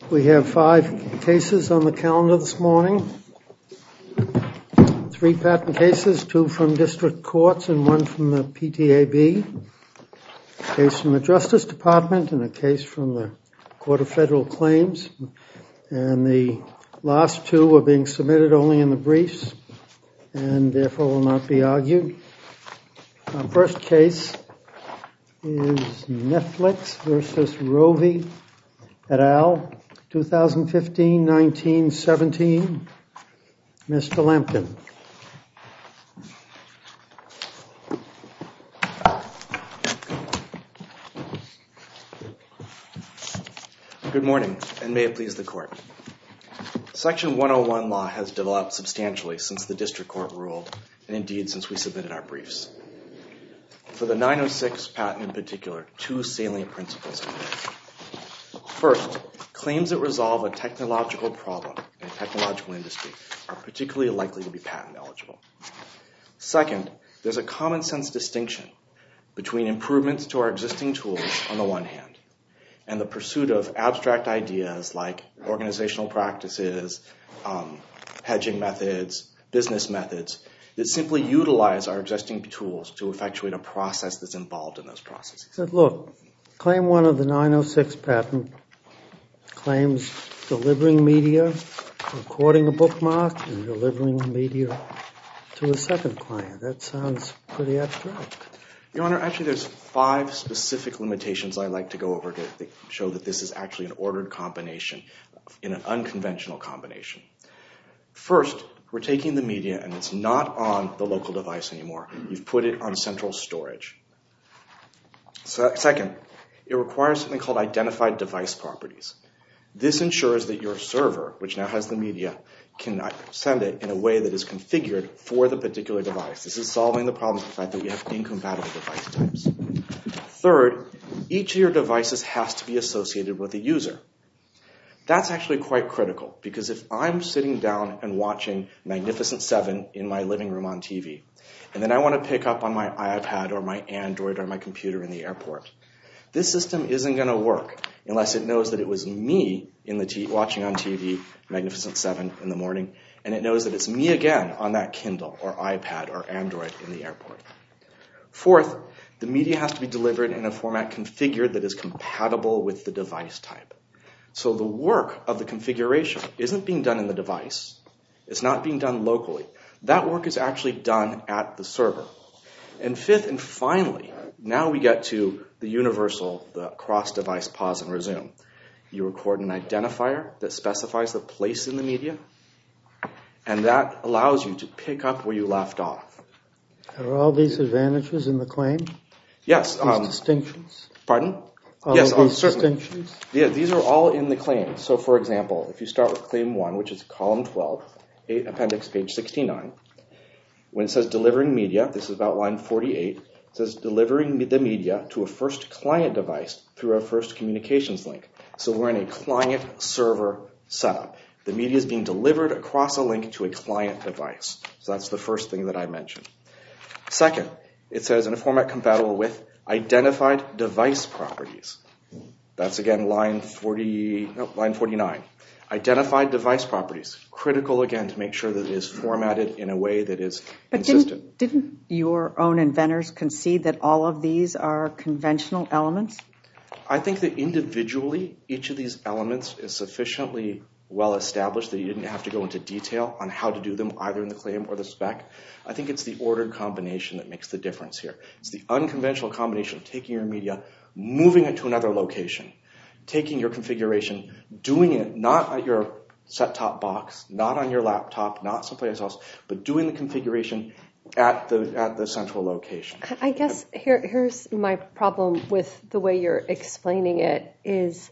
We have 5 cases on the calendar this morning. 3 patent cases, 2 from district courts and 1 from the PTAB. A case from the Justice Department and a case from the Court of Federal Claims. And the last 2 are being submitted only in the briefs and therefore will not be argued. Our first case is Netflix versus Rovi et al., 2015-19-17. Mr. Lampkin. Good morning, and may it please the Court. Section 101 law has developed substantially since the district court ruled, and indeed since we submitted our briefs. For the 906 patent in particular, 2 salient principles are there. First, claims that resolve a technological problem in a technological industry are particularly likely to be patent eligible. Second, there's a common sense distinction between improvements to our existing tools on the one hand and the pursuit of abstract ideas like organizational practices, hedging methods, business methods that simply utilize our existing tools to effectuate a process that's involved in those processes. But look, Claim 1 of the 906 patent claims delivering media, recording a bookmark, and delivering media to a second client. That sounds pretty abstract. Your Honor, actually there's 5 specific limitations I'd like to go over to show that this is actually an ordered combination in an unconventional combination. First, we're taking the media and it's not on the local device anymore. You've put it on central storage. Second, it requires something called identified device properties. This ensures that your server, which now has the media, can send it in a way that is configured for the particular device. This is solving the problem of the fact that we have incompatible device types. Third, each of your devices has to be associated with a user. That's actually quite critical because if I'm sitting down and watching Magnificent Seven in my living room on TV, and then I want to pick up on my iPad or my Android or my computer in the airport, this system isn't going to work unless it knows that it was me in the watching on TV Magnificent Seven in the morning, and it knows that it's me again on that Kindle or iPad or Android in the airport. Fourth, the media has to be delivered in a format configured that is compatible with the device type. So the work of the configuration isn't being done in the device. It's not being done locally. That work is actually done at the server. And fifth and finally, now we get to the universal, the cross-device pause and resume. You record an identifier that specifies the place in the media, and that allows you to pick up where you left off. Are all these advantages in the claim? Yes. These distinctions? Pardon? Yes, distinctions? Yeah, these are all in the claim. So, for example, if you start with Claim 1, which is column 12, appendix page 69, when it says delivering media, this is about line 48, it says delivering the media to a first client device through a first communications link. So we're in a client-server setup. The media is being delivered across a link to a client device. So that's the first thing that I mentioned. Second, it says in a format compatible with identified device properties. That's again line 49. Identified device properties. Critical again to make sure that it is formatted in a way that is consistent. Didn't your own inventors concede that all of these are conventional elements? I think that individually, each of these elements is sufficiently well established that you didn't have to go into detail on how to do them either in the claim or the spec. I think it's the ordered combination that makes the difference here. It's the unconventional combination of taking your media, moving it to another location, taking your configuration, doing it not at your set-top box, not on your laptop, not someplace else, but doing the configuration at the central location. I guess here's my problem with the way you're explaining it is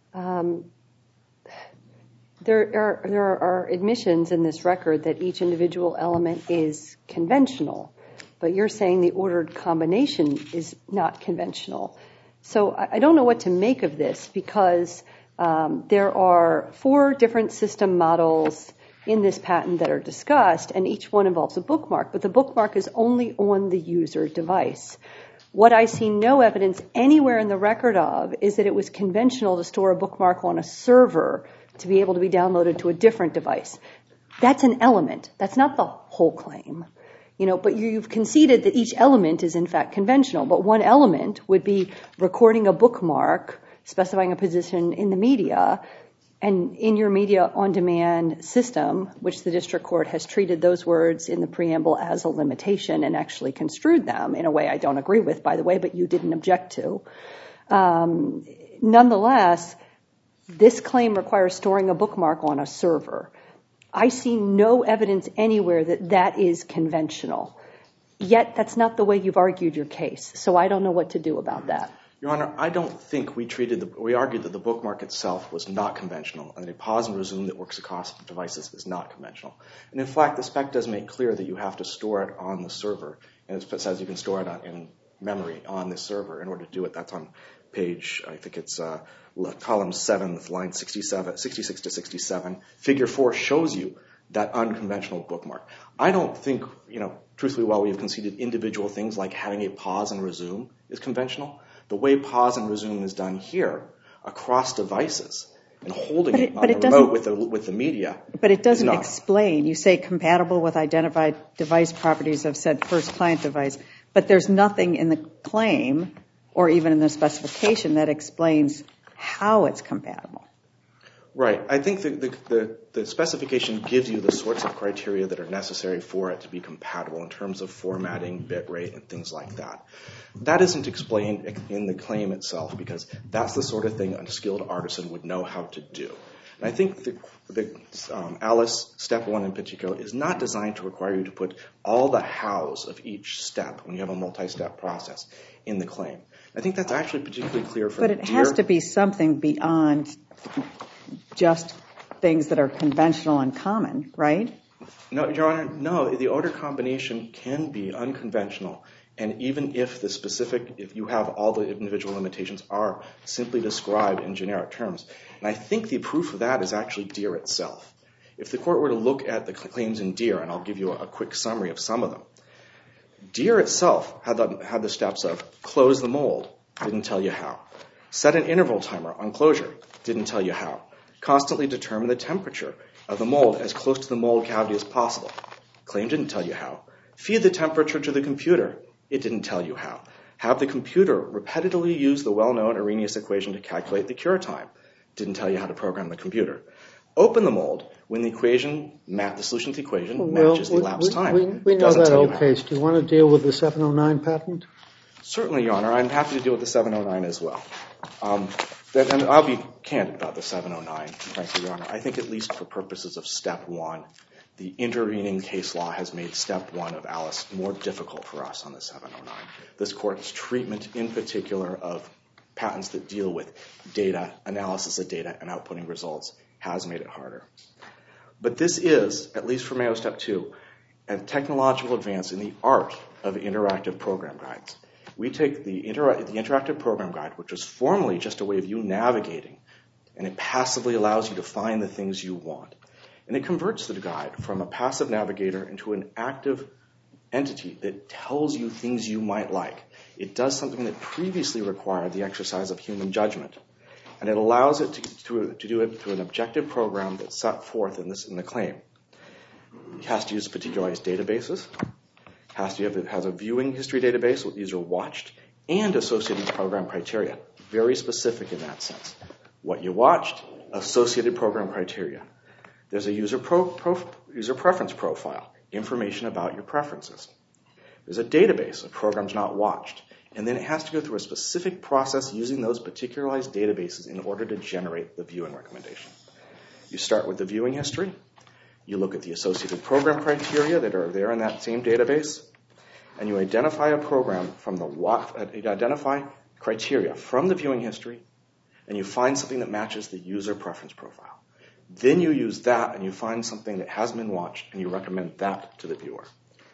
there are admissions in this record that each individual element is conventional, but you're saying the ordered combination is not conventional. So I don't know what to make of this because there are 4 different system models in this patent that are discussed, and each one involves a bookmark, but the bookmark is only on the user device. What I see no evidence anywhere in the record of is that it was conventional to store a bookmark on a server to be able to be downloaded to a different device. That's an element. That's not the whole claim. But you've conceded that each element is in fact conventional. But one element would be recording a bookmark, specifying a position in the media, and in your media on-demand system, which the district court has treated those words in the preamble as a limitation and actually construed them in a way I don't agree with, by the way, but you didn't object to. Nonetheless, this claim requires storing a bookmark on a server. I see no evidence anywhere that that is conventional. Yet that's not the way you've argued your case, so I don't know what to do about that. Your Honor, I don't think we argued that the bookmark itself was not conventional, and a pause and resume that works across devices is not conventional. And in fact, the spec does make clear that you have to store it on the server, and it says you can store it in memory on the server in order to do it. That's on page, I think it's column 7, line 66 to 67. Figure 4 shows you that unconventional bookmark. I don't think, truthfully, while we have conceded individual things like having a pause and resume is conventional, the way pause and resume is done here across devices and holding it on the remote with the media. But it doesn't explain. You say compatible with identified device properties of said first client device, but there's nothing in the claim or even in the specification that explains how it's compatible. Right. I think the specification gives you the sorts of criteria that are necessary for it to be compatible in terms of formatting, bit rate, and things like that. That isn't explained in the claim itself because that's the sort of thing a skilled artisan would know how to do. And I think the Alice Step 1 in particular is not designed to require you to put all the hows of each step when you have a multi-step process in the claim. I think that's actually particularly clear for But it has to be something beyond just things that are conventional and common, right? No, Your Honor, no. The order combination can be unconventional, and even if if you have all the individual limitations are simply described in generic terms. And I think the proof of that is actually Deere itself. If the court were to look at the claims in Deere, and I'll give you a quick summary of some of them, Deere itself had the steps of close the mold, didn't tell you how. Set an interval timer on closure, didn't tell you how. Constantly determine the temperature of the mold as close to the mold cavity as possible. Claim didn't tell you how. Feed the temperature to the computer, it didn't tell you how. Have the computer repetitively use the well-known Arrhenius equation to calculate the cure time, didn't tell you how to program the computer. Open the mold when the solution to the equation matches the elapsed time. We know that old case. Do you want to deal with the 709 patent? Certainly, Your Honor. I'm happy to deal with the 709 as well. And I'll be candid about the 709, frankly, Your Honor. I think at least for purposes of Step 1, the intervening case law has made Step 1 of Alice more difficult for us on the 709. This Court's treatment in particular of patents that deal with data, analysis of data, and outputting results has made it harder. But this is, at least for Mayo Step 2, a technological advance in the art of interactive program guides. We take the interactive program guide, which was formerly just a way of you navigating, and it passively allows you to find the things you want. And it converts the guide from a passive navigator into an active entity that tells you things you might like. It does something that previously required the exercise of human judgment. And it allows it to do it through an objective program that's set forth in the claim. It has to use particularized databases. Has a viewing history database what these are watched, and associated program criteria. Very specific in that sense. What you watched, associated program criteria. There's a user preference profile, information about your preferences. There's a database of programs not watched. And then it has to go through a specific process using those particularized databases in order to generate the viewing recommendation. You start with the viewing history. You look at the associated program criteria that are there in that same database. And you identify a program identify criteria from the viewing history. And you find something that matches the user preference profile. Then you use that and you find something that has been watched and you recommend that to the viewer.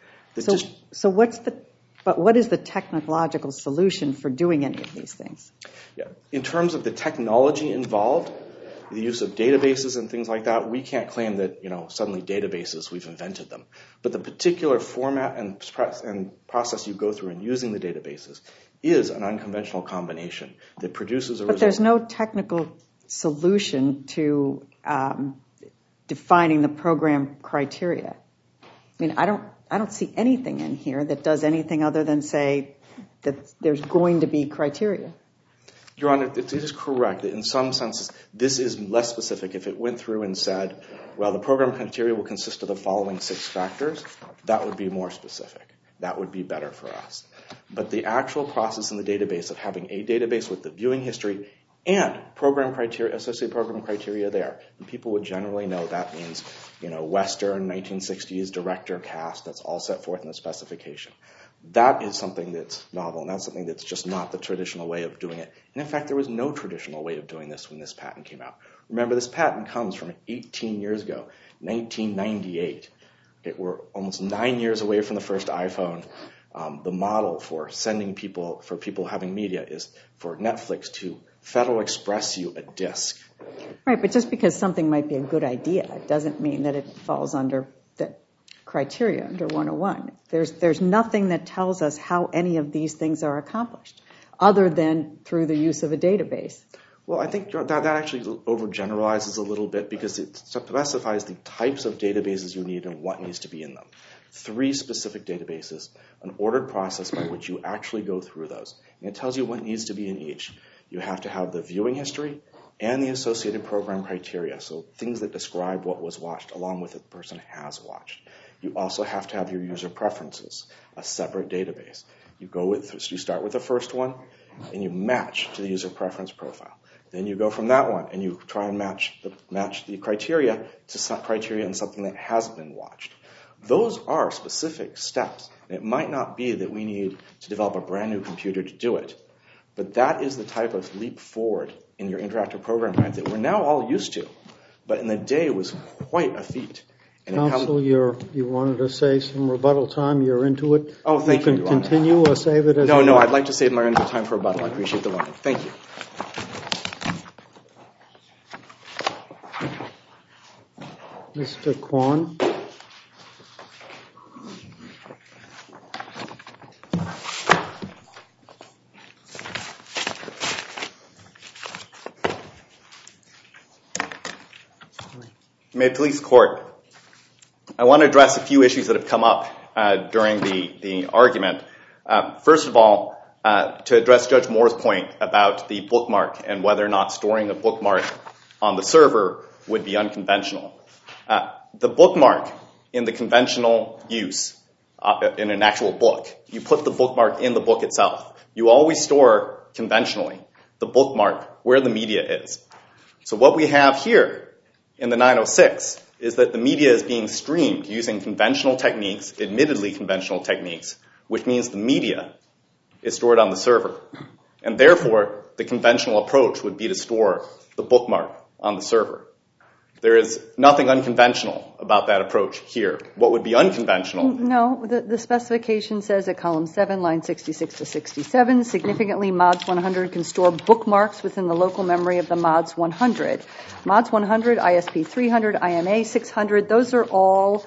What is the technological solution for doing any of these things? Yeah. In terms of the technology involved, The use of databases and things like that, we can't claim that, suddenly databases, we've invented them. But the particular format and process you go through in using the databases is an unconventional combination that produces a result. But there's no technical solution to defining the program criteria. I mean, I don't see anything in here that does anything other than say that there's going to be criteria. Your Honor, it is correct that in some senses this is less specific. If it went through and said, well, the program criteria will consist of the following 6 factors, that would be more specific. That would be better for us. But the actual process in the database of having a database with the viewing history and program criteria, associated program criteria there, and people would generally know that means, Western 1960s director cast, that's all set forth in the specification. That is something that's novel, and that's something that's just not the traditional way of doing it. And in fact, there was no traditional way of doing this when this patent came out. Remember, this patent comes from 18 years ago, 1998. We're almost 9 years away from the first iPhone. The model for people having media is for Netflix to Federal Express you a disc. Right, but just because something might be a good idea, it doesn't mean that it falls under the criteria under 101. There's nothing that tells us how any of these things are accomplished, other than through the use of a database. Well, I think that actually overgeneralizes a little bit because it specifies the types of databases you need and what needs to be in them. 3 specific databases, an ordered process by which you actually go through those. And it tells you what needs to be in each. You have to have the viewing history and the associated program criteria, so things that describe what was watched along with what the person has watched. You also have to have your user preferences, a separate database. You start with the first one, and you match to the user preference profile. Then you go from that one, and you try and match the criteria to some criteria in something that has been watched. Those are specific steps. And it might not be that we need to develop a brand new computer to do it, but that is the type of leap forward in your interactive program guide that we're now all used to. But in the day, it was quite a feat. Counsel, you wanted to say some rebuttal time. You're into it. Oh, thank you. You can continue or save it as No, I'd like to save my time for rebuttal. I appreciate the warning. Thank you. Mr. Kwan. May it please the Court. I want to address a few issues that have come up during the argument. First of all, to address Judge Moore's point about the bookmark and whether or not storing a bookmark on the server would be unconventional. The bookmark in the conventional use in an actual book, you put the bookmark in the book itself. You always store conventionally the bookmark where the media is. So what we have here in the 906 is that the media is being streamed using conventional techniques, admittedly conventional techniques, which means the media is stored on the server. And therefore, the conventional approach would be to store the bookmark on the server. There is nothing unconventional about that approach here. What would be unconventional? No, the specification says at column 7, line 66 to 67, significantly MODS 100 can store bookmarks within the local memory of the MODS 100. MODS 100, ISP 300, IMA 600, those are all,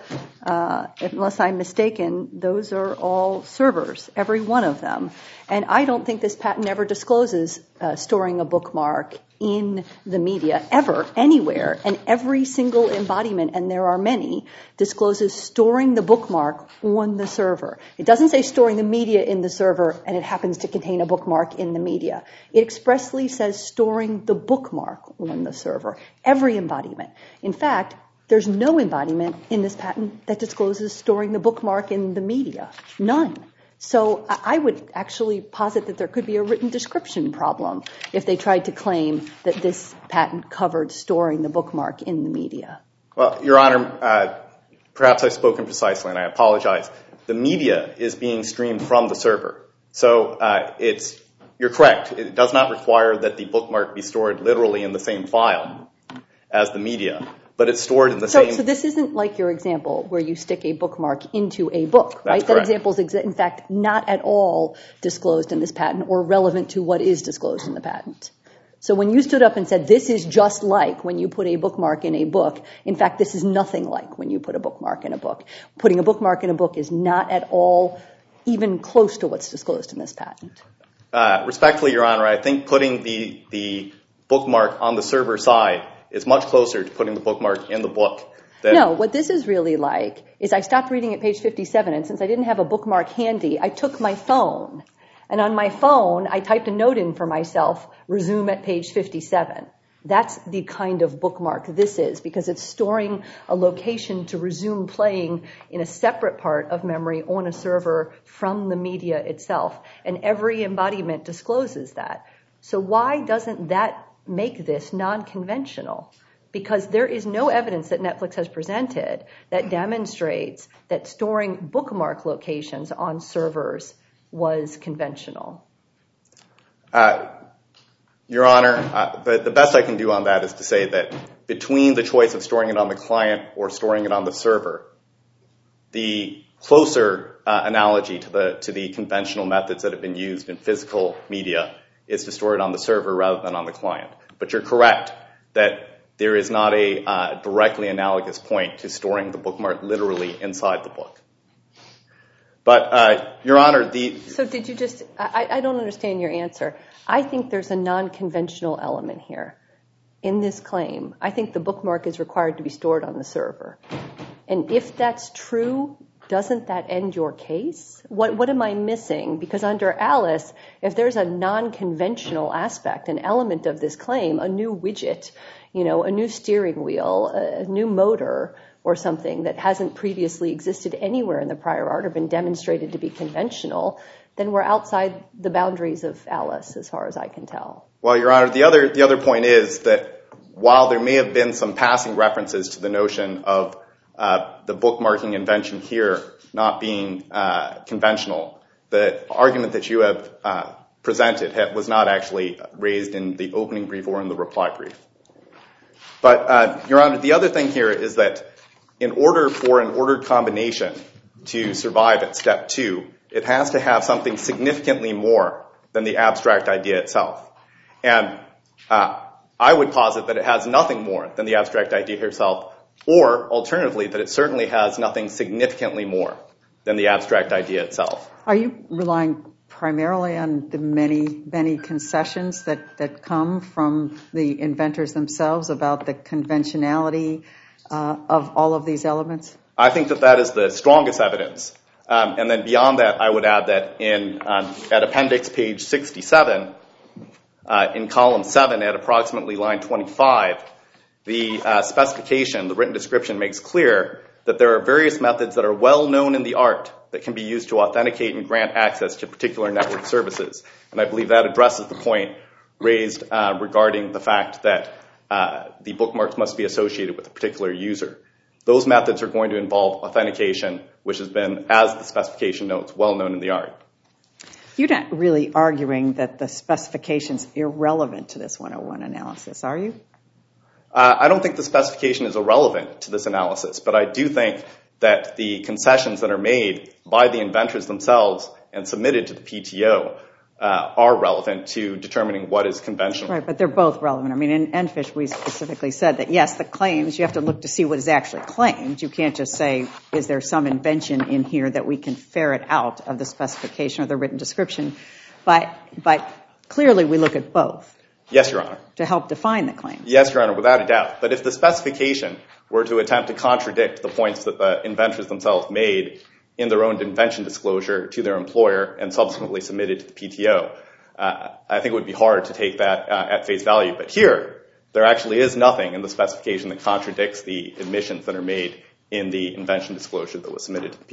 unless I'm mistaken, those are all servers, every one of them. And I don't think this patent ever discloses storing a bookmark in the media, ever, anywhere, and every single embodiment, and there are many, discloses storing the bookmark on the server. It doesn't say storing the media in the server, and it happens to contain a bookmark in the media. It expressly says storing the bookmark on the server, every embodiment. In fact, there's no embodiment in this patent that discloses storing the bookmark in the media. None. So I would actually posit that there could be a written description problem if they tried to claim that this patent covered storing the bookmark in the media. Well, Your Honor, perhaps I've spoken precisely, and I apologize. The media is being streamed from the server. So you're correct. It does not require that the bookmark be stored literally in the same file as the media, but it's stored in the same... So this isn't like your example where you stick a bookmark into a book, right? That's correct. That example is, in fact, not at all disclosed in this patent or relevant to what is disclosed in the patent. So when you stood up and said, this is just like when you put a bookmark in a book, in fact, this is nothing like when you put a bookmark in a book. Putting a bookmark in a book is not at all even close to what's disclosed in this patent. Respectfully, Your Honor, I think putting the bookmark on the server side is much closer to putting the bookmark in the book. No, what this is really like is I stopped reading at page 57, and since I didn't have a bookmark handy, I took my phone. And on my phone, I typed a note in for myself, resume at page 57. That's the kind of bookmark this is, because it's storing a location to resume playing in a separate part of memory on a server from the media itself. And every embodiment discloses that. So why doesn't that make this non-conventional? Because there is no evidence that Netflix has presented that demonstrates that storing bookmark locations on servers was conventional. Your Honor, the best I can do on that is to say that between the choice of storing it on the client or storing it on the server, the closer analogy to the conventional methods that have been used in physical media is to store it on the server rather than on the client. But you're correct that there is not a directly analogous point to storing the bookmark literally inside the book. But, Your Honor, So did you just... I don't understand your answer. I think there's a non-conventional element here in this claim. I think the bookmark is required to be stored on the server. And if that's true, doesn't that end your case? What am I missing? Because under Alice, if there's a non-conventional aspect, an element of this claim, a new widget, a new steering wheel, a new motor, or something that hasn't previously existed anywhere in the prior art or been demonstrated to be conventional, then we're outside the boundaries of Alice, as far as I can tell. Well, Your Honor, the other point is that while there may have been some passing references to the notion of the bookmarking invention here not being conventional, the argument that you have presented was not actually raised in the opening brief or in the reply brief. But, Your Honor, the other thing here is that in order for an ordered combination to survive at step 2, it has to have something significantly more than the abstract idea itself. And I would posit that it has nothing more than the abstract idea itself, or alternatively, that it certainly has nothing significantly more than the abstract idea itself. Are you relying primarily on the many concessions that come from the inventors themselves about the conventionality of all of these elements? I think that is the strongest evidence. And then beyond that, I would add that at appendix page 67, in column 7 at approximately line 25, the specification, the written description, makes clear that there are various methods that are well known in the art that can be used to authenticate and grant access to particular network services. And I believe that addresses the point raised regarding the fact that the bookmarks must be associated with a particular user. Those methods are going to involve authentication, which has been, as the specification notes, well known in the art. You're not really arguing that the specification's irrelevant to this 101 analysis, are you? I don't think the specification is irrelevant to this analysis, but I do think that the concessions that are made by the inventors themselves and submitted to the PTO are relevant to determining what is conventional. Right, but they're both relevant. I mean, in ENFISH, we specifically said that, yes, the claims, you have to look to see what is actually claimed. You can't just say, is there some invention in here that we can ferret out of the specification or the written description? But clearly, we look at both. Yes, Your Honor. To help define the claims. Yes, Your Honor, without a doubt. But if the specification were to attempt to contradict the points that the inventors themselves made in their own invention disclosure to their employer and subsequently submitted to the PTO, I think it would be hard to take that at face value. But here, there actually is nothing in the specification that contradicts the admissions that are made in the invention disclosure that was submitted to the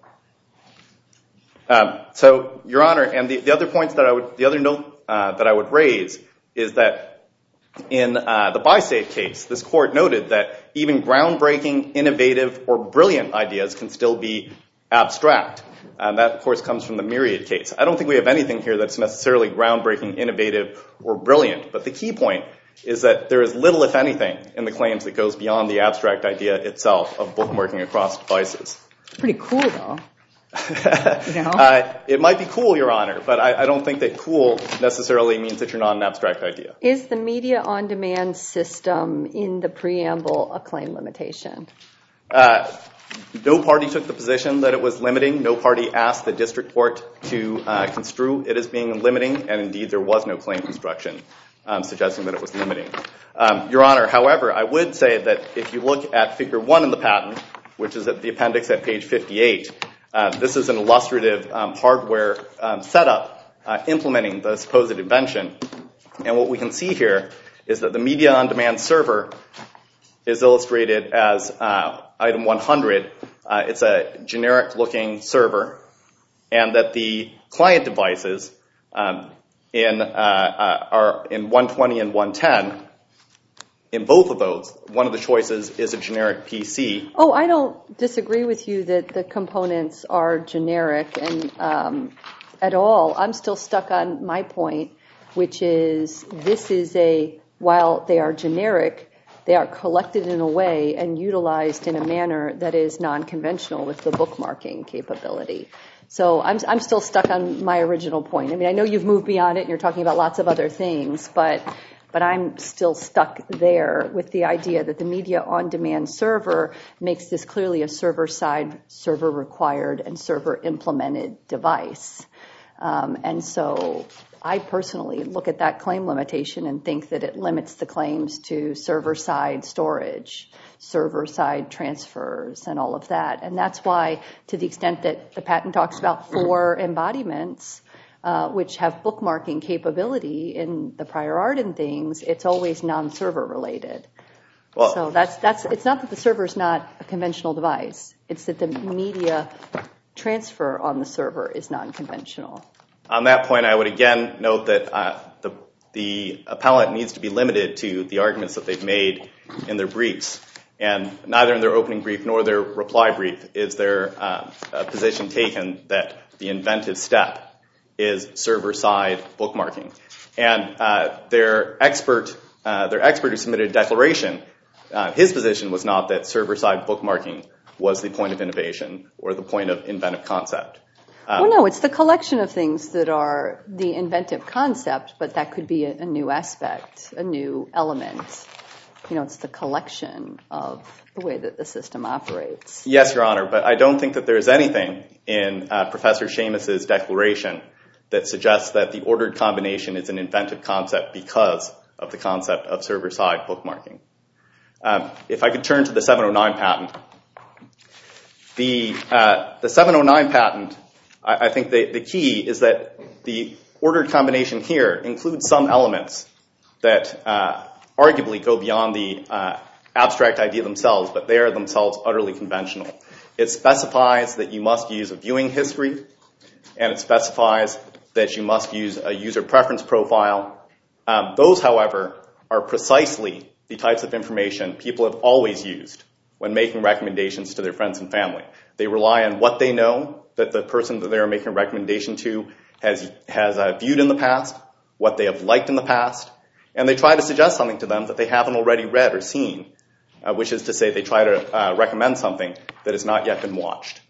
PTO. So, Your Honor, and the other points that the other note that I would raise is that in the BiSafe case, this court noted that even groundbreaking, innovative, or brilliant ideas can still be abstract. And that, of course, comes from the Myriad case. I don't think we have anything here that's necessarily groundbreaking, innovative, or brilliant. But the key point is that there is little, if anything, in the claims that goes beyond the abstract idea itself of bookmarking across devices. Pretty cool, though. It might be cool, Your Honor, but I don't think that cool necessarily means that you're not an abstract idea. Is the media on demand system in the preamble a claim limitation? No party took the position that it was limiting. No party asked the district court to construe it as being limiting, and indeed there was no claim construction suggesting that it was limiting. Your Honor, however, I would say that if you look at Figure 1 in the patent, which is at the appendix at page 58, this is an illustrative hardware setup implementing the supposed invention. And what we can see here is that the media on demand server is illustrated as item 100. It's a generic looking server, and that the client devices are in 120 and 110. In both of those, one of the choices is a generic PC. Oh, I don't disagree with you that the components are generic and at all. I'm still stuck on my point, which is while they are generic, they are collected in a way and utilized in a manner that is non-conventional with the bookmarking capability. So I'm still stuck on my original point. I mean, I know you've moved beyond it and you're talking about lots of other things, but I'm still stuck there with the idea that the media on demand server makes this clearly a server-side, server-required, and server-implemented device. And so I personally look at that claim limitation and think that it limits the claims to server-side storage, server-side transfers, and all of that. And that's why, to the extent that the patent talks about 4 embodiments, which have bookmarking capability in the prior art and things, it's always non-server related. Well, so it's not that the server is not a conventional device. It's that the media transfer on the server is non-conventional. On that point, I would again note that the appellant needs to be limited to the arguments that they've made in their briefs. And neither in their opening brief nor their reply brief is there a position taken that the inventive step is server-side bookmarking. And their expert who submitted a declaration, his position was not that server-side bookmarking was the point of innovation or the point of inventive concept. Well, no, it's the collection of things that are the inventive concept, but that could be a new aspect, a new element. You know, it's the collection of the way that the system operates. Yes, Your Honor, but I don't think that there is anything in Professor Seamus's declaration that suggests that the ordered combination is an inventive concept because of the concept of server-side bookmarking. If I could turn to the 709 patent. The 709 patent, I think the key is that the ordered combination here includes some elements that arguably go beyond the abstract idea themselves, but they are themselves utterly conventional. It specifies that you must use a viewing history, and it specifies that you must use a user preference profile. Those, however, are precisely the types of information people have always used when making recommendations to their friends and family. They rely on what they know that the person that they are making a recommendation to has viewed in the past, what they have liked in the past, and they try to suggest something to them that they haven't already read or seen, which is to say they try to recommend something that has not yet been watched.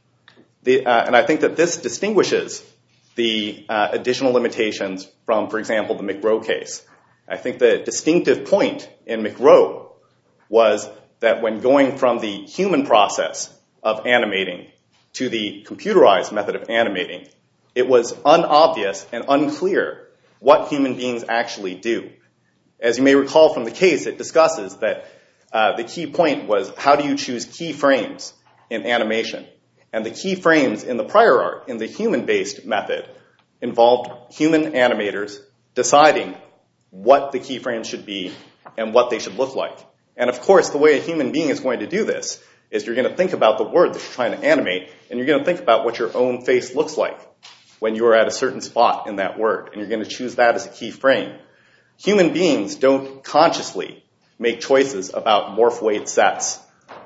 And I think that this distinguishes the additional limitations from, for example, the McRow case. I think the distinctive point in McRow was that when going from the human process of animating to the computerized method of animating, it was unobvious and unclear what human beings actually do. As you may recall from the case, it discusses that the key point was how do you choose key frames in animation? And the key frames in the prior art, in the human-based method, involved human animators deciding what the key frames should be and what they should look like. And of course, the way a human being is going to do this is you're going to think about the word that you're trying to animate, and you're going to think about what your own face looks like when you are at a certain spot in that word, and you're going to choose that as a key frame. Human beings don't consciously make choices about morph weight sets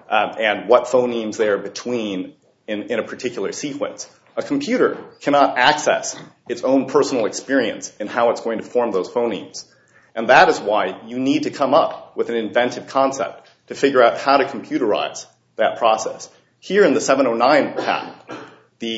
and what phonemes they are between in a particular sequence. A computer cannot access its own personal experience in how it's going to form those phonemes. And that is why you need to come up with an inventive concept to figure out how to computerize that process. Here in the 709 patent, the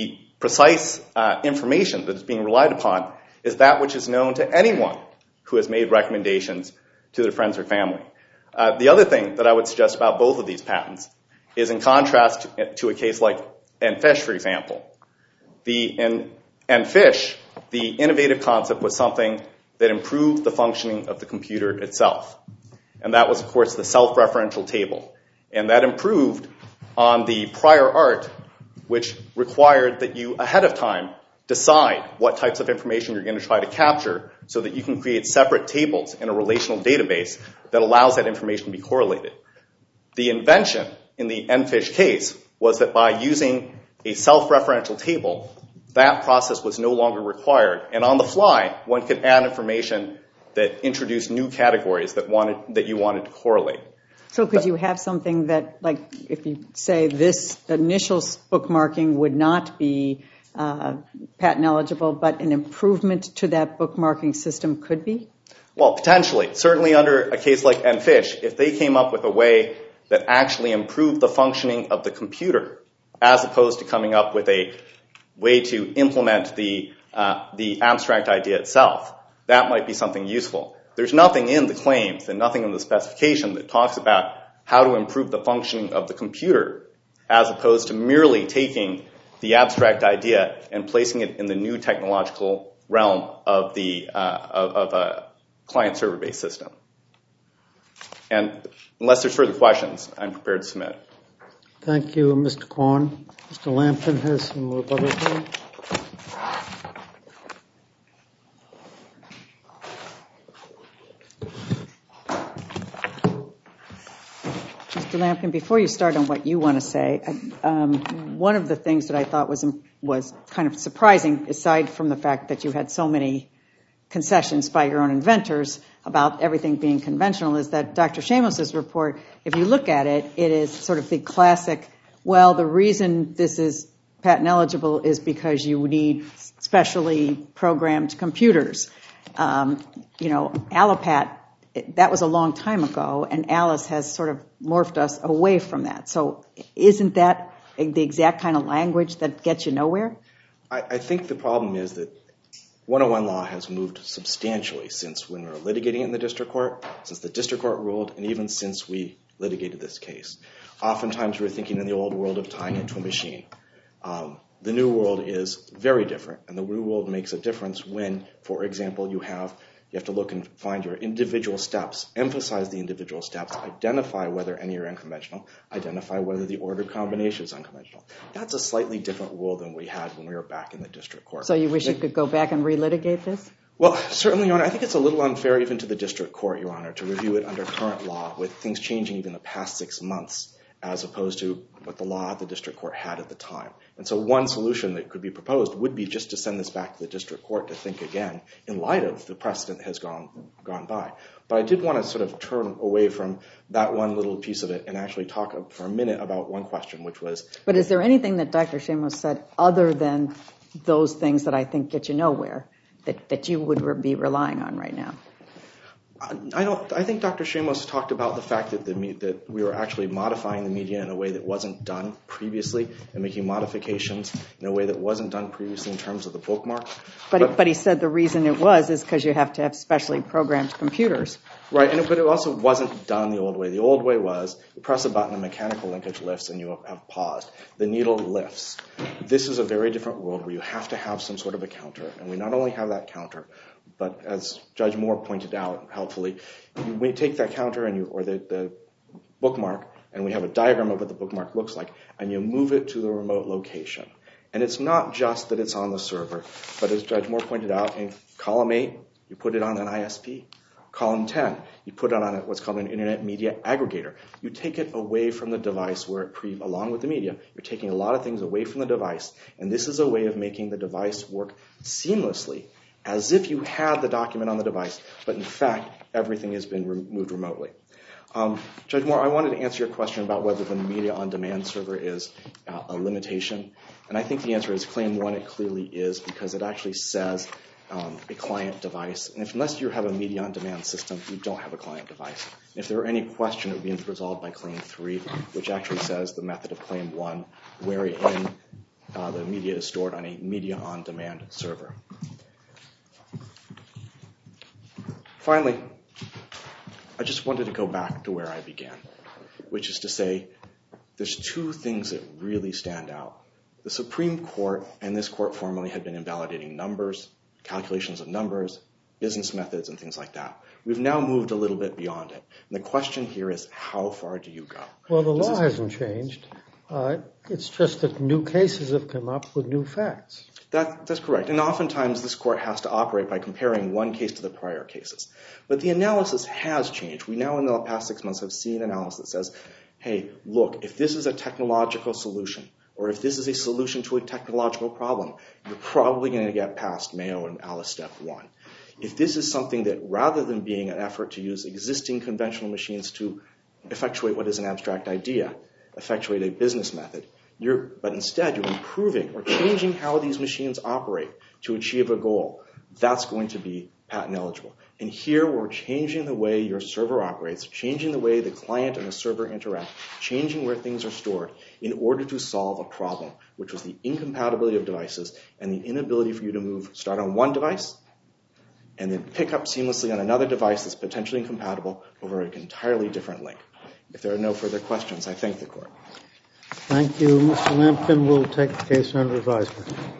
precise information that is being relied upon is that which is known to anyone who has made recommendations to their friends or family. The other thing that I would suggest about both of these patents is in contrast to a case like EnFish, for example. In EnFish, the innovative concept was something that improved the functioning of the computer itself. And that was, of course, the self-referential table. And that improved on the prior art, which required that you, ahead of time, decide what types of information you're going to try to capture so that you can create separate tables in a relational database that allows that information to be correlated. The invention in the EnFish case was that by using a self-referential table, that process was no longer required. And on the fly, one could add information that introduced new categories that you wanted to correlate. So could you have something that, like, if you say this initial bookmarking would not be patent eligible, but an improvement to that bookmarking system could be? Well, potentially. Certainly under a case like EnFish, if they came up with a way that actually improved the functioning of the computer, as opposed to coming up with a way to implement the abstract idea itself, that might be something useful. There's nothing in the claims and nothing in the specification that talks about how to improve the functioning of the computer, as opposed to merely taking the abstract idea and placing it in the new technological realm of a client-server-based system. And unless there's further questions, I'm prepared to submit. Thank you, Mr. Korn. Mr. Lampton has some rebuttal time. Mr. Lampkin, before you start on what you want to say, one of the things that I thought was kind of surprising, aside from the fact that you had so many concessions by your own inventors about everything being conventional, is that Dr. Shamos's report, if you look at it, it is sort of the classic, well, the reason this is patent eligible is because you need specially programmed computers. Allopat, that was a long time ago, and Alice has sort of morphed us away from that. So isn't that the exact kind of language that gets you nowhere? I think the problem is that 101 law has moved substantially since when we were litigating it in the district court, since the district court ruled, and even since we litigated this case. Oftentimes we're thinking in the old world of tying it to a machine. The new world is very different, and the new world makes a difference when, for example, you have to look and find your individual steps, emphasize the individual steps, identify whether any are unconventional, identify whether the ordered combination is unconventional. That's a slightly different world than we had when we were back in the district court. So you wish you could go back and relitigate this? Well, certainly, Your Honor, I think it's a little unfair even to the district court, Your Honor, to review it under current law with things changing even the past 6 months as opposed to what the law the district court had at the time. And so one solution that could be proposed would be just to send this back to the district court to think again in light of the precedent that has gone by. But I did want to sort of turn away from that one little piece of it and actually talk for a minute about one question, which was... But is there anything that Dr. Shamos said other than those things that I think get you nowhere that you would be relying on right now? I think Dr. Shamos talked about the fact that we were actually modifying the media in a way that wasn't done previously and making modifications in a way that wasn't done previously in terms of the bookmark. But he said the reason it was is because you have to have specially programmed computers. Right, but it also wasn't done the old way. The old way was you press a button, a mechanical linkage lifts, and you have paused. The needle lifts. This is a very different world where you have to have some sort of a counter, and we not only have that counter, but as Judge Moore pointed out helpfully, we take that counter or the bookmark, and we have a diagram of what the bookmark looks like, and you move it to the remote location. And it's not just that it's on the server, but as Judge Moore pointed out, in column 8, you put it on an ISP. Column 10, you put it on what's called an Internet Media Aggregator. You take it away from the device along with the media. You're taking a lot of things away from the device, and this is a way of making the device work seamlessly, as if you had the document on the device, but in fact, everything has been moved remotely. Judge Moore, I wanted to answer your question about whether the media on demand server is a limitation, and I think the answer is Claim 1, it clearly is, because it actually says a client device. And unless you have a media on demand system, you don't have a client device. And if there were any question, it would be resolved by Claim 3, which actually says the method of Claim 1, wherein the media is stored on a media on demand server. Finally, I just wanted to go back to where I began, which is to say there's two things that really stand out. The Supreme Court and this court formerly had been invalidating numbers, calculations of numbers, business methods, and things like that. We've now moved a little bit beyond it. And the question here is, how far do you go? Well, the law hasn't changed. It's just that new cases have come up with new facts. That's correct. And oftentimes this court has to operate by comparing one case to the prior cases. But the analysis has changed. We now in the past 6 months have seen analysis that says, hey, look, if this is a technological solution, or if this is a solution to a technological problem, you're probably going to get past Mayo and Alice Step 1. If this is something that, rather than being an effort to use existing conventional machines to effectuate what is an abstract idea, effectuate a business method, but instead you're improving or changing how these machines operate to achieve a goal, that's going to be patent eligible. And here we're changing the way your server operates, changing the way the client and the server interact, changing where things are stored in order to solve a problem, which was the incompatibility of devices and the inability for you to start on one device and then pick up seamlessly on another device that's potentially incompatible over an entirely different link. If there are no further questions, I thank the court. Thank you. Mr. Lampkin will take the case under advisement.